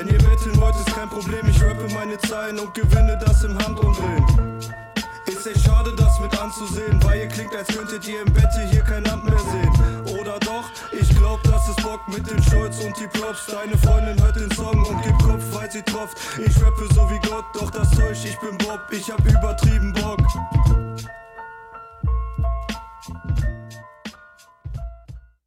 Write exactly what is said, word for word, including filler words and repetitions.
Wenn ihr betteln wollt, ist kein Problem, ich rappe meine Zeilen und gewinne das im Handumdrehen. Ist echt schade, das mit anzusehen, weil ihr klingt, als könntet ihr im Bette hier kein Land mehr sehen. Oder doch? Ich glaub, dass es Bock mit dem Stolz und die Props. Deine Freundin hört den Song und gibt Kopf, weil sie tropft. Ich rappe so wie Gott, doch das täuscht, ich bin Bob, ich hab übertrieben Bock.